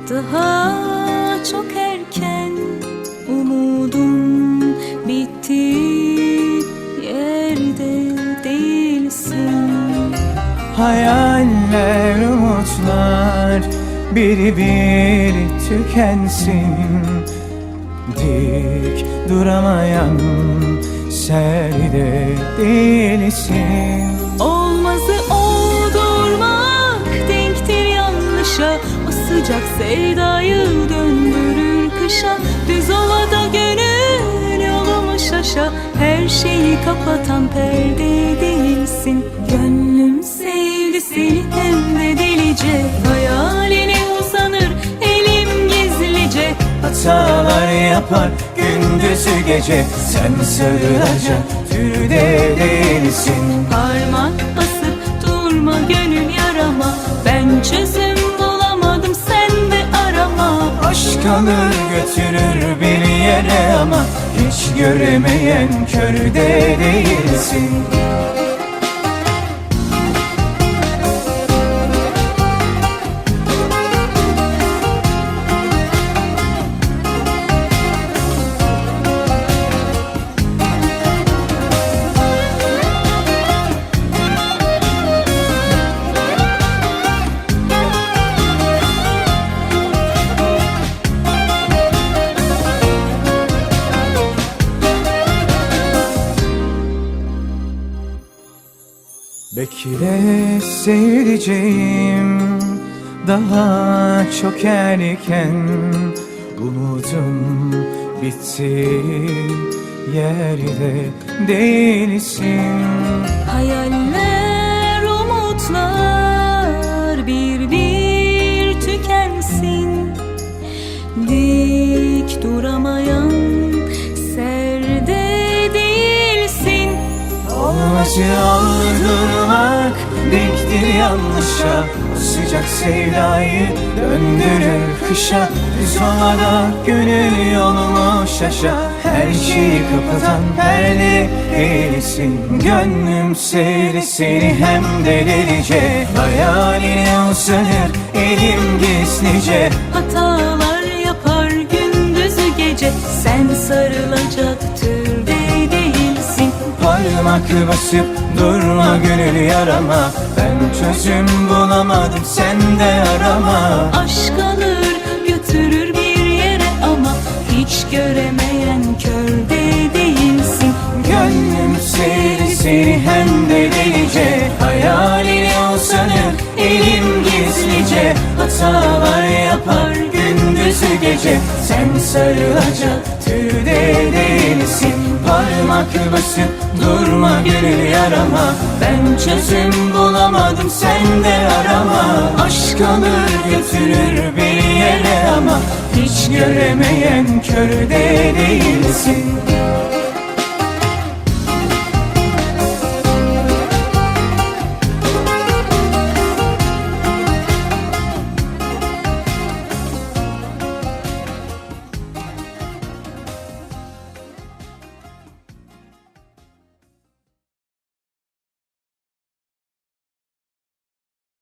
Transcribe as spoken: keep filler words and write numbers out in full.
Daha çok erken umudum bitti, yerde değilsin. Hayaller, umutlar bir bir tükensin. Dik duramayan serde değilsin. Olmazı oldurmak denktir yanlışa. O sıcak sevdayı döndürür kışa. Düz ovada gönül yolumu şaşa. Her şeyi kapatan perde değilsin. Gönlüm sevdi seni hem de delice. Hayaline uzanır elim gizlice. Hatalar yapar gündüzü gece. Sen sarılacak türde değilsin. Parmak basıp durma gönül yarama. Ben çözüm bulamadım sen de arama. Aşk alır götürür bir yere ama hiç göremeyen körde değilsin. Bekle sevdiceğim, daha çok erken. Umudum bitti, yerde değilsin. Hayaller, umutlar bir bir tükensin. Dik duramayan serde değilsin. Olmazı oldurmak denktir yanlışa. O sıcak sevdayı döndürür kışa. Düz ovada gönül yolumu şaşa. Her şeyi kapatan perde değilsin. Gönlüm sevdi seni hem de delice. Hayaline uzanır elim gizlice. Hatalar yapar gündüzü gece. Sen sarılacak türde değilsin. Parmak basıp durma gönül yarama. Ben çözüm bulamadım sen de arama. Aşk alır götürür bir yere ama hiç göremeyen körde değilsin. Gönlüm sevdi seni hem de delice. Hayaline uzanır elim gizlice. Hatalar yapar gündüzü gece. Sen sarılacak türde değilsin. Parmak basıp durma gönül yarama. Ben çözüm bulamadım sen de arama. Aşk alır götürür bir yere ama hiç göremeyen körde değilsin.